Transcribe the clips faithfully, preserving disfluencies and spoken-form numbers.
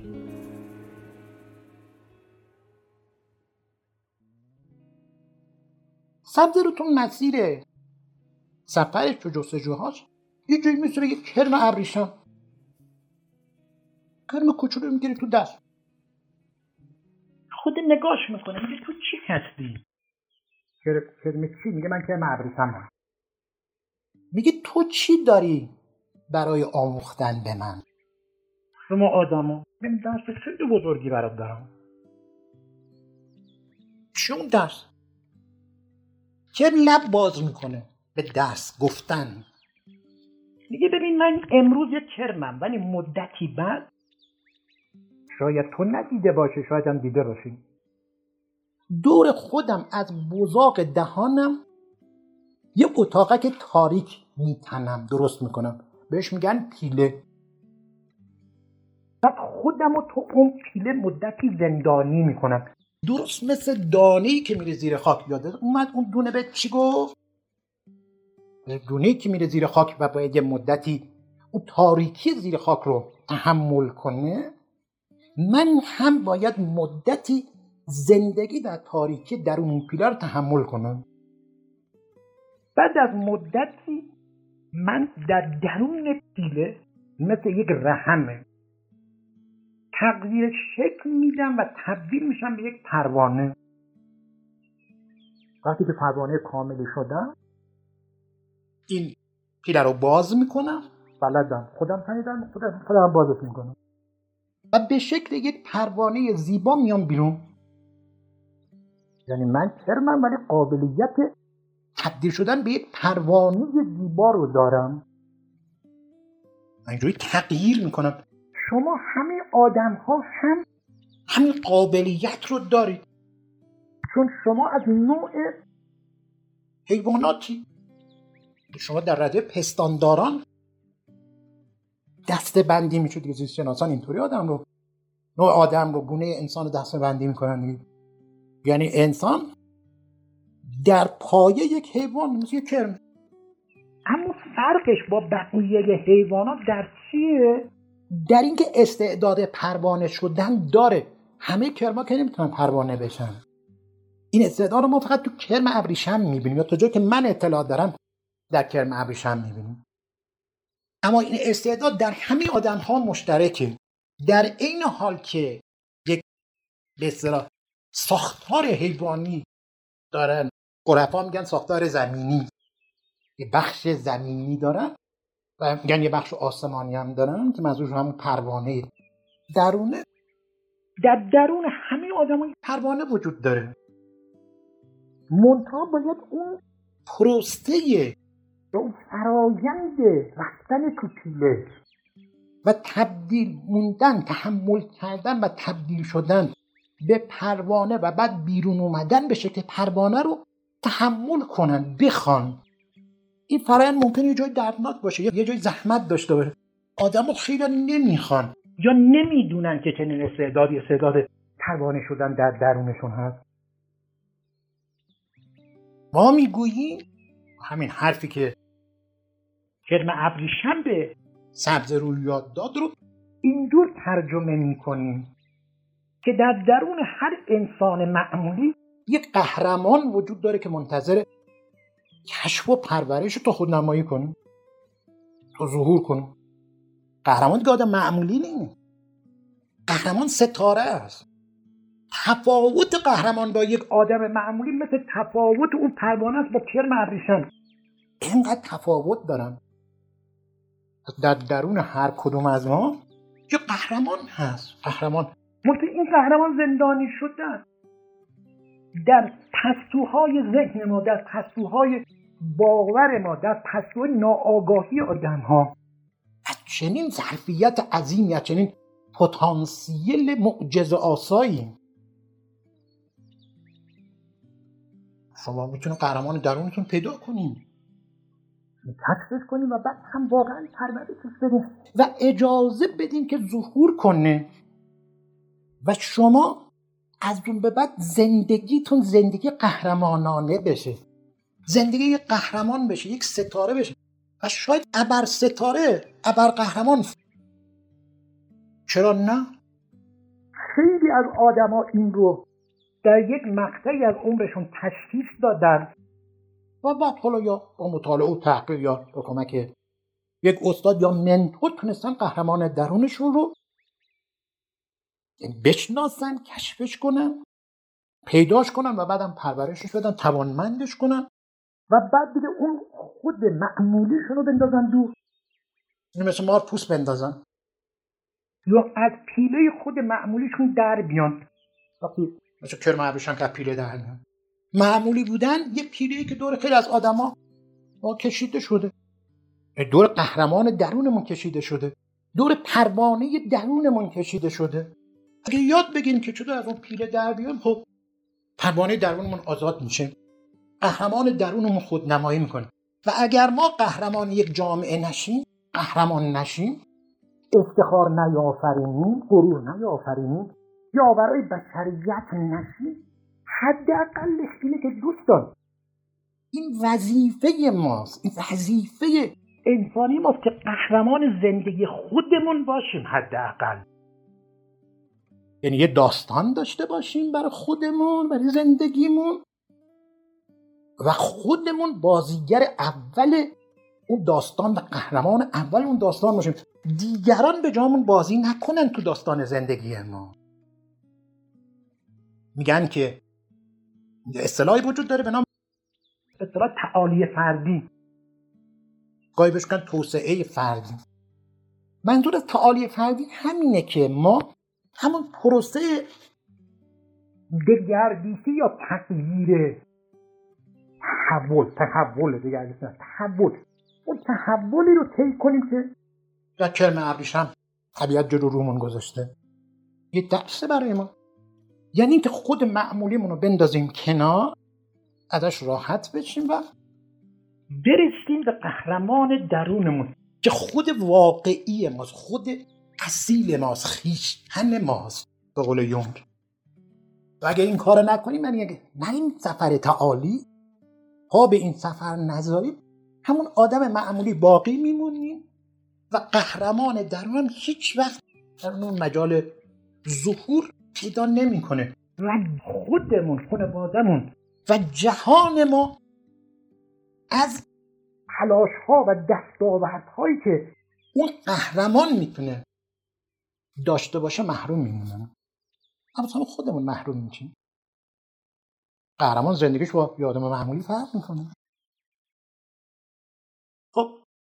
سبزه رو تو مسیر سفرش تو جستجوهاش یه جایی میسه یه کرم ابریشم. کرم کوچولو میگیره تو دست، خود نگاش میکنه، میگه تو چی هستی؟ کرم چی؟ میگه من کرم ابریشمم. میگه تو چی داری برای آموختن به من؟ شما آدمو من درس خیلی بزرگی برات دارم. چی اون درس؟ کرم لب باز میکنه به درس گفتن. میگه ببین من امروز یه کرمم، ولی مدتی بعد شاید تو ندیده باشه، شاید هم دیده باشی، دور خودم از بزاق دهانم یه اتاقک تاریک میتنم، درست میکنم، بهش میگن پیله. بعد خودم رو تو اون پیله مدتی زندانی میکنم، درست مثل دانه‌ای که میره زیر خاک. یاده اومد اون دونه به چی گفت؟ دونه‌ای که میره زیر خاک و باید یه مدتی اون تاریکی زیر خاک رو تحمل کنه، من هم باید مدتی زندگی در تاریکی در اون پیله رو تحمل کنم. بعد از مدتی من در درون پیله مثل یک رحمه تغییر شکل میدم و تبدیل میشم به یک پروانه. وقتی که پروانه کاملی شدم، این پیله رو باز میکنم، بلدم خودم تنیدم، خودم خودم بازش میکنم و به شکل یک پروانه زیبا میام بیرون. یعنی من کرمم ولی قابلیت تبدیل شدن به یک پروانه زیبا رو دارم. من اینجوری تغییر میکنم. شما همه آدم ها هم همین قابلیت رو دارید، چون شما از نوع حیواناتی. شما در رده پستانداران دسته بندی میشود که زیست شناسان اینطوری آدم رو، نوع آدم رو، گونه انسان رو دسته بندی میکنن. یعنی انسان در پایه یک حیوان مثل یک کرم. اما فرقش با بقیه حیوانات در چیه؟ در اینکه استعداد پروانه شدن داره. همه کرما که نمیتونن پروانه بشن. این استعداد رو ما فقط تو کرم ابریشم میبینیم، یا تا جایی که من اطلاع دارم در کرم ابریشم میبینیم. اما این استعداد در همه آدم ها مشترکه، در این حال که یک به اصطلاح ساختار حیوانی دارن. عرفا میگن ساختار زمینی، یه بخش زمینی دارن و میگن یه بخش آسمانی هم دارن که منظورش همون پروانه درونه. در درون همه آدم‌ها پروانه وجود داره، منتها باید اون پروسه یا اون فرایند رفتن تو پیله و تبدیل موندن، تحمل کردن و تبدیل شدن به پروانه و بعد بیرون اومدن به شکل پروانه رو تحمل کنن، بخوان. این فرایند ممکنه یه جای دردناک باشه، یه جای زحمت داشته باشه. آدمو خیلی نمیخوان یا نمیدونن که چنین استعدادی استعداد پروانه شدن در درونشون هست. ما میگوییم همین حرفی که کرم ابریشم به سبزه رو یاد داد رو اینجور ترجمه میکنیم که در درون هر انسان معمولی یک قهرمان وجود داره که منتظر کشف و پرورش تا خودنمایی کنه، تا ظهور کنه. قهرمان دیگه آدم معمولی نیست، قهرمان ستاره است. تفاوت قهرمان با یک آدم معمولی مثل تفاوت اون پروانه است با کرم ابریشم. اینقدر تفاوت دارن. در درون هر کدوم از ما یه قهرمان هست. قهرمان مثل این قهرمان زندانی شدن در پستوهای ذهن ما، در پستوهای باور ما، در پستوهای ناآگاهی آدم ها. از چنین ظرفیت عظیمی، از چنین پتانسیل معجزه آسایی شما میتونید قهرمان درونتون پیدا کنید، تکسش کنید و بعد هم واقعا پرورشش بدین و اجازه بدین که ظهور کنه و شما از اون به بعد زندگیتون زندگی قهرمانانه بشه، زندگی یک قهرمان بشه، یک ستاره بشه و شاید ابر ستاره، ابر قهرمان. چرا نه؟ از آدما این رو در یک مقطعی از عمرشون تشخیص دادن و بعد حالا یا با مطالعه و تحقیق یا با کمک یک استاد یا منتور تونستن قهرمان درونشون رو بشناسن، کشفش کنن، پیداش کنن و بعدم پرورشش بدن، توانمندش کنن و بعد دیگه اون خود معمولیشون رو بندازن دور. اینو مثل مار پوست بندازن یا از پیله خود معمولیشون در بیان. وقتی مثل کرم ابریشم که پیله در میان، معمولی بودن یه پیله‌ای که دور خیلی از آدما ما کشیده شده، دور قهرمان درونمون کشیده شده، دور پروانه درونمون کشیده شده. اگه یاد بگیریم که چطور از اون پیله در بیام، خب پروانه درونمون آزاد میشه، قهرمان درونمون خودنمایی میکنه. و اگر ما قهرمان یک جامعه نشیم، قهرمان نشیم، افتخار نیافرینیم، غرور نیافرینیم یا برای بشریت نشیم، حداقلش اینه که دوستان این وظیفه ماست، این وظیفه انسانی ماست که قهرمان زندگی خودمون باشیم. حداقل یعنی یه داستان داشته باشیم برای خودمون، برای زندگیمون و خودمون بازیگر اول اون داستان و قهرمان اول اون داستان باشیم. دیگران به جامون بازی نکنن تو داستان زندگی ما. میگن که اصطلاحی وجود داره به نام اصطلاح تعالی فردی، گاهی بهش میگن توسعه فردی. منظور از تعالی فردی همینه که ما همون پروسه دگردیسی یا تغییر تحول تحول دگردیسی تحول اون تحولی رو طی کنیم که در کرم ابریشم طبیعت جلو رومون گذاشته. یه درسه برای ما، یعنی اینکه خود معمولیمون رو بندازیم کنار، ازش راحت بشیم و برسیم به قهرمان درونمون که خود واقعی ماست، خود اصیل ماست، خویشتن ماست به قول یونگ. و اگه این کار نکنیم، من اگه نریم سفر تعالی، ها به این سفر نذاریم، همون آدم معمولی باقی میمونیم و قهرمان درونم هیچ وقت در اون مجال ظهور پیدا نمیکنه و خودمون، خانواده‌مون و جهان ما از تلاش‌ها و دستاوردهایی که اون قهرمان میتونه داشته باشه محروم میمونن. اما خودمون محروم میشیم. قهرمان زندگیش با یه آدم معمولی فرق میکنه. خب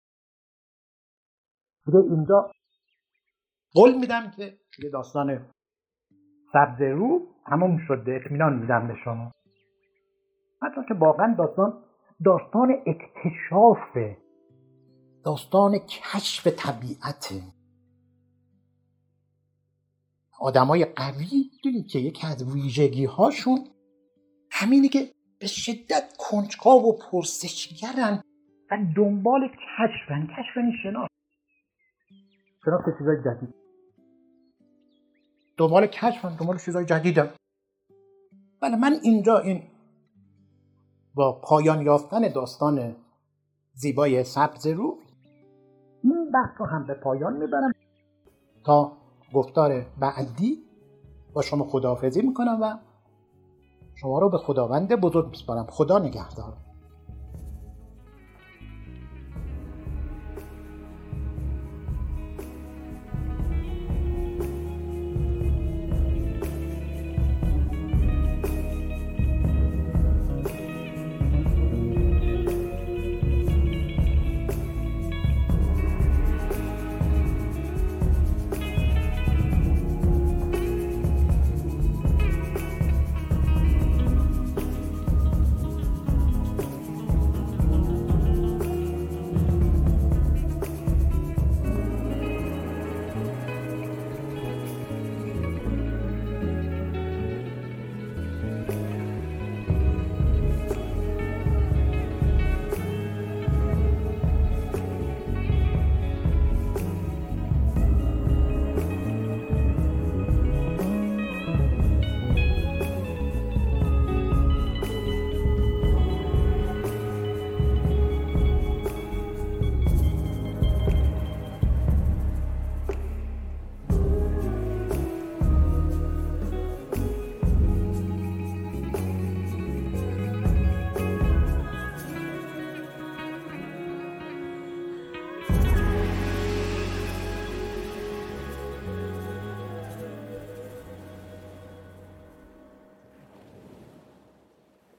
دیگه اینجا قول میدم که یه داستان سبز رو تمام شده، اطمینان میدم به شما. حتی که واقعا داستان داستان اکتشافه، داستان کشف طبیعته. آدمای قوی دیدید که یکی از ویژگی هاشون همینه که به شدت کنجکاو و پرسشگرن و دنبال کشفن. کشف یعنی شناخت، شناخت چیزای جدید. دنبال کشفن، دنبال چیزای جدیدن. بله، من اینجا این با پایان یافتن داستان زیبای سبز رو این بحث رو هم به پایان میبرم. تا گفتار بعدی با شما خداحافظی میکنم و شما رو به خداوند بزرگ میسپارم. خدا نگهدار.